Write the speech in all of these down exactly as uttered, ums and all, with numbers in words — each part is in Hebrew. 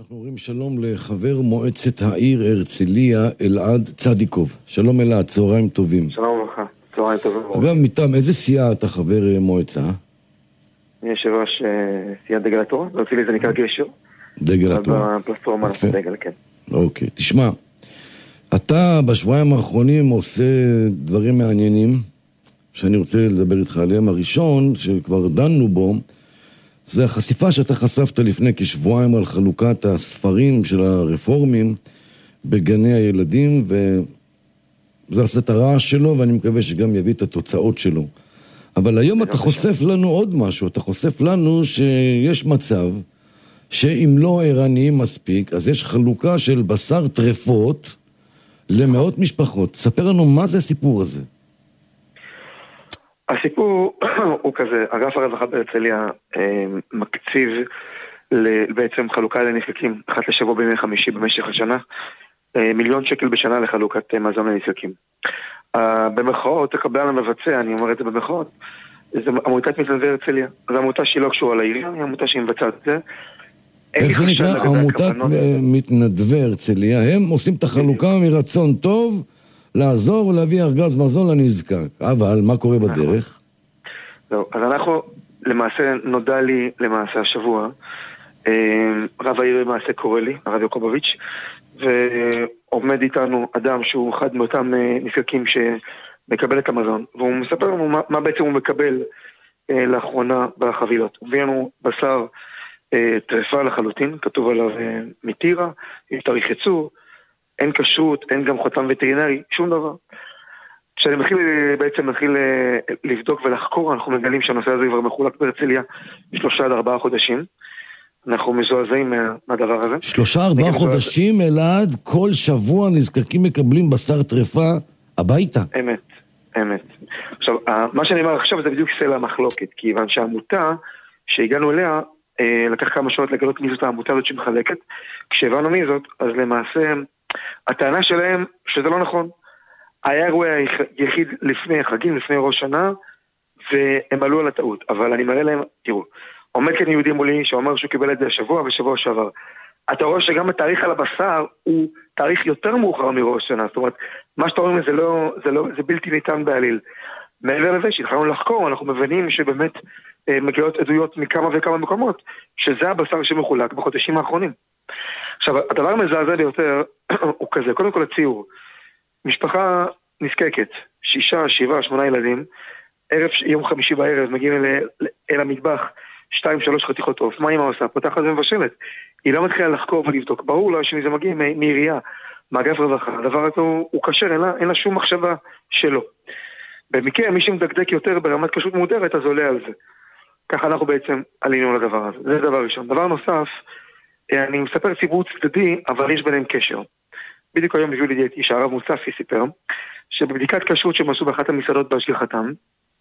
אנחנו אומרים שלום לחבר מועצת העיר הרצליה, אלעד צדיקוב. שלום אלעד, צהריים טובים. שלום לך, צהריים טובים. אגב, מטעם איזה סיעה אתה חבר מועצה? אני יושב ראש סיעת דגל התורה, ברצליה זה נקרא גשר. דגל התורה. בפלטפורמה דגל, כן. אוקיי, תשמע, אתה בשבועיים האחרונים עושה דברים מעניינים, שאני רוצה לדבר איתך עליהם. הראשון, שכבר דנו בו, זה החשיפה שאתה חשפת לפני כשבועיים על חלוקת הספרים של הרפורמים בגני הילדים, וזה עושה את הרעש שלו, ואני מקווה שגם יביא את התוצאות שלו. אבל היום אתה חושף לנו עוד משהו, אתה חושף לנו שיש מצב שאם לא ערניים מספיק, אז יש חלוקה של בשר טרפות למאות משפחות. ספר לנו מה זה הסיפור הזה. הסיפור הוא כזה, אגף הרווחה בהרצליה מקציב בעצם חלוקה לנזקקים אחת לשבוע בימי חמישי במשך השנה, מיליון שקל בשנה לחלוקת מזון לנזקקים. במחאות, הקבלן המבצע, אני אומר את זה במחאות, זה עמותת מתנדבי הרצליה. זו עמותה שהיא לא קשורה לעירייה, היא עמותה שהיא מבצעת את זה. איך זה נקרא? עמותת מתנדבי הרצליה, הם עושים את החלוקה מרצון טוב, לעזור ולהביא ארגז מזון לנזקק. אבל מה קורה בדרך? לא, אז אנחנו, למעשה, נודע לי למעשה השבוע, רב העיר למעשה קורא לי, הרב יעקובוביץ', ועומד איתנו אדם שהוא אחד מאותם נזקקים שמקבל את המזון, והוא מספר לנו מה, מה בעצם הוא מקבל לאחרונה בחבילות. הוא מביא לנו בשר טרפה לחלוטין, כתוב עליו מטירה, עם תאריך ייצור, אין כשרות, אין גם חותם וטרינרי, שום דבר. כשאני מתחיל, בעצם מתחיל לבדוק ולחקור, אנחנו מגלים שהנושא הזה כבר מחולק בהרצליה שלושה עד ארבעה חודשים. אנחנו מזועזעים מה, מהדבר הזה. שלושה ארבעה חודשים, אלעד, כל שבוע נזקקים מקבלים בשר טרפה הביתה. אמת, אמת. עכשיו, מה שאני אומר עכשיו זה בדיוק סלע המחלוקת, כיוון שהעמותה שהגענו אליה, לקח כמה שעות לגלות מי זאת העמותה הזאת שמחלקת. כשהבנו מי זאת, אז למעשה הטענה שלהם שזה לא נכון. היה אירוע יחיד לפני החגים, לפני ראש שנה, והם עלו על הטעות. אבל אני מראה להם, תראו, עומד כאן יהודי מולי שאומר שהוא קיבל את זה השבוע ושבוע שעבר. אתה רואה שגם התאריך על הבשר הוא תאריך יותר מאוחר מראש שנה. זאת אומרת, מה שאתה אומר זה לא, זה לא, זה בלתי ניתן בעליל. מעבר לזה שהתחלנו לחקור, אנחנו מבינים שבאמת אה, מגיעות עדויות מכמה וכמה מקומות, שזה הבשר שמחולק בחודשים האחרונים. עכשיו, הדבר המזעזע ביותר הוא כזה, קודם כל הציור. משפחה נזקקת, שישה, שבעה, שמונה ילדים, ערב, יום חמישי בערב, מגיעים אל, אל המטבח, שתיים, שלוש חתיכות עוף, מה אמא עושה? פותחת ומבשלת. היא לא מתחילה לחקור ולבדוק. ברור לה שזה מגיע מעירייה, מאגף רווחה. הדבר הזה הוא, הוא קשר, אין לה, אין לה שום מחשבה שלו. במקרה, מי שמדקדק יותר ברמת כשרות מודרת, אז עולה על זה. ככה אנחנו בעצם עלינו לדבר הזה. זה דבר ראשון. דבר נוסף, אני מספר ציבור צדדי, אבל יש ביניהם קשר. בדיוק היום הביאו לי איתי שהרב מוצפי סיפר, שבבדיקת כשרות שהם עשו באחת המסעדות בהשגחתם,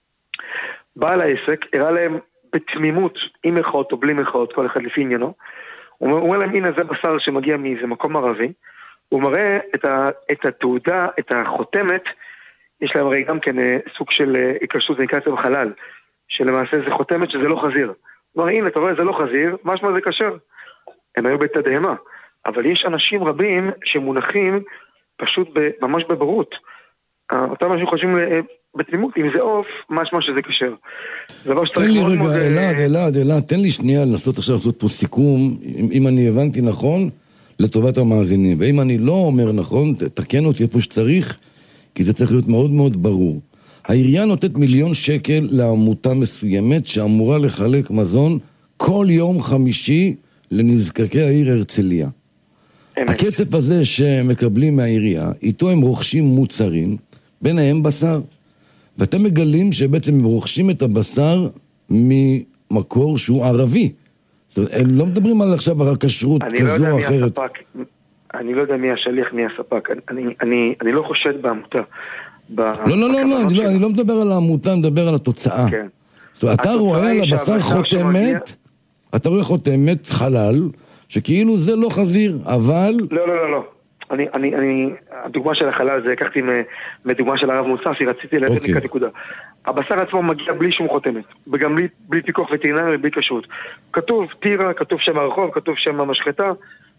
בעל העסק הראה להם בתמימות, עם מחאות או בלי מחאות, כל אחד לפי עניינו, הוא אומר, הוא אומר להם, הנה זה בשר שמגיע מאיזה מקום ערבי, הוא מראה את, ה, את התעודה, את החותמת, יש להם הרי גם כן סוג של כשרות, זה נקרא אצלם חלל, שלמעשה זה חותמת שזה לא חזיר. הוא אומר, הנה, אתה רואה, זה לא חזיר, משמע זה כשר. הם היו בתדהמה, אבל יש אנשים רבים שמונחים פשוט ממש בברות. אותם אנשים חושבים בתמימות, אם זה עוף, משמע שזה כשר. תן לי רגע, אלעד, אלעד, אלעד, תן לי שנייה לנסות עכשיו לעשות פה סיכום, אם אני הבנתי נכון, לטובת המאזינים. ואם אני לא אומר נכון, תקן אותי איפה שצריך, כי זה צריך להיות מאוד מאוד ברור. העירייה נותנת מיליון שקל לעמותה מסוימת שאמורה לחלק מזון כל יום חמישי לנזקקי העיר הרצליה. הכסף הזה שמקבלים מהעירייה, איתו הם רוכשים מוצרים, ביניהם בשר. ואתם מגלים שבעצם הם רוכשים את הבשר ממקור שהוא ערבי. זאת אומרת, הם לא מדברים על עכשיו רק כשרות כזו או אחרת. אני לא יודע מי השליח, מי הספק. אני, אני, אני לא חושד בעמותה. לא, לא, לא, לא, אני לא, אני לא מדבר על העמותה, אני מדבר על התוצאה. כן. זאת אומרת, אתה רואה על הבשר חותמת, אתה רואה חותמת חלל, שכאילו זה לא חזיר, אבל... לא, לא, לא, לא. אני, אני, אני, הדוגמה של החלל זה, לקחתי מדוגמה של הרב מוצפי, רציתי להביא נקת נקודה. הבשר עצמו מגיע בלי שום חותמת, וגם בלי, בלי פיקוח וטרינרי, בלי כשרות. כתוב טירה, כתוב שם הרחוב, כתוב שם המשחטה,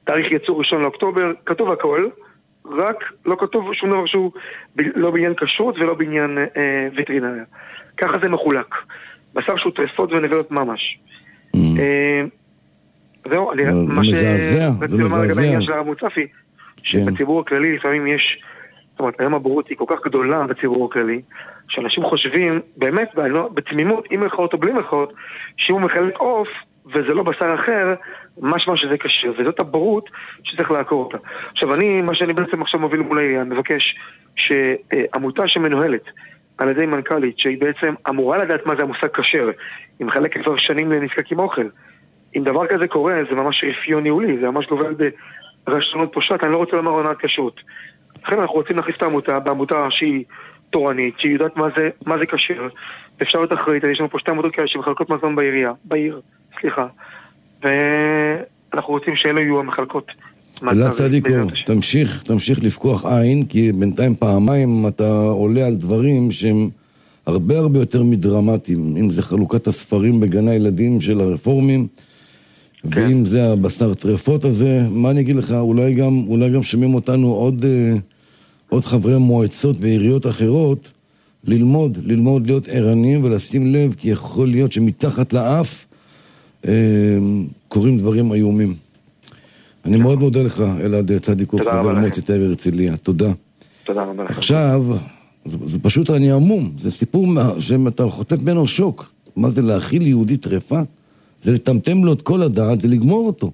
תאריך ייצור ראשון לאוקטובר, כתוב הכל, רק לא כתוב שום דבר שהוא לא בעניין כשרות ולא בעניין אה, וטרינריה. ככה זה מחולק. בשר שהוא טרפות ונבלות ממש. Mm. אה, זהו, אני, מה שרציתי לומר לגבי העניין של הרב מוצפי, שבציבור הכללי לפעמים יש, זאת אומרת, היום הבורות היא כל כך גדולה בציבור הכללי, שאנשים חושבים, באמת, בתמימות, עם מחאות או בלי מחאות, שאם הוא מחלק עוף, וזה לא בשר אחר, משמע שזה קשר, וזאת הבורות שצריך לעקור אותה. עכשיו, אני, מה שאני בעצם עכשיו מוביל מול העניין, מבקש שעמותה שמנוהלת על ידי מנכ"לית, שהיא בעצם אמורה לדעת מה זה המושג קשר, היא מחלקת כבר שנים לנזקקים אוכל. אם דבר כזה קורה, זה ממש רפיון ניהולי, זה ממש גובל ברשתנות פושט, אני לא רוצה לומר עונת כשרות. לכן אנחנו רוצים להכניס את העמותה, בעמותה שהיא תורנית, שהיא יודעת מה זה, מה זה קשר, ואפשר להיות אחראית, יש לנו פה שתי עמותות כאלה שמחלקות מזון בעירייה, בעיר, סליחה, ואנחנו רוצים שאלו יהיו המחלקות. אלעד צדיקוב, תמשיך, תמשיך לפקוח עין, כי בינתיים פעמיים אתה עולה על דברים שהם הרבה הרבה יותר מדרמטיים, אם זה חלוקת הספרים בגן הילדים של הרפורמים, כן. ואם זה הבשר טרפות הזה, מה אני אגיד לך, אולי גם, אולי גם שומעים אותנו עוד, עוד חברי מועצות ועיריות אחרות, ללמוד, ללמוד להיות ערנים ולשים לב, כי יכול להיות שמתחת לאף אה, קוראים דברים איומים. אני כן. מאוד מודה לך, אלעד צדיקוב, חבר מועצת העיר הרצליה. תודה. תודה רבה לכם. עכשיו, זה, זה פשוט אני עמום, זה סיפור שאתה חוטף בינו שוק. מה זה להאכיל יהודי טרפה? זה לטמטם לו את כל הדעת, זה לגמור אותו.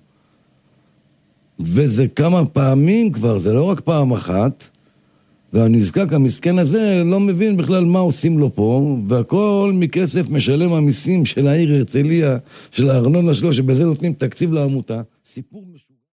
וזה כמה פעמים כבר, זה לא רק פעם אחת, והנזקק המסכן הזה לא מבין בכלל מה עושים לו פה, והכל מכסף משלם המיסים של העיר הרצליה, של הארנונה שלו, שבזה נותנים תקציב לעמותה. סיפור משהו.